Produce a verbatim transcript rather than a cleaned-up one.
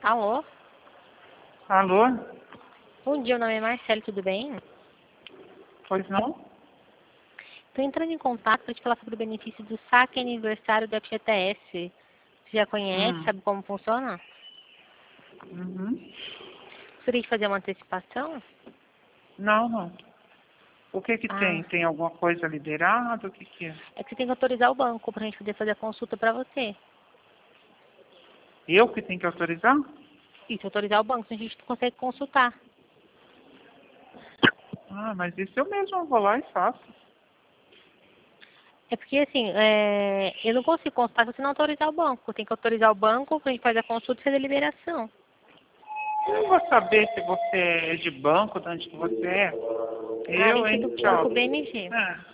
Alô? Alô? Bom dia, meu nome é Marcelo, tudo bem? Pois não? Estou entrando em contato para te falar sobre o benefício do saque aniversário do F G T S. Você já conhece, Hum. sabe como funciona? Uhum. Gostaria de fazer uma antecipação? Não, não. O que que Ah, tem? Tem alguma coisa liberada? O que que é? é que você tem que autorizar o banco para a gente poder fazer a consulta para você. Eu que tenho que autorizar? Isso, autorizar o banco, senão a gente não consegue consultar. Ah, mas isso eu mesmo vou lá e faço. É porque, assim, é, eu não consigo consultar se você não autorizar o banco. Tem que autorizar o banco para a gente fazer a consulta e fazer a liberação. Eu não vou saber se você é de banco, de onde que você é. Ah, a Eu, gente é hein? do Tchau. banco B M G. É.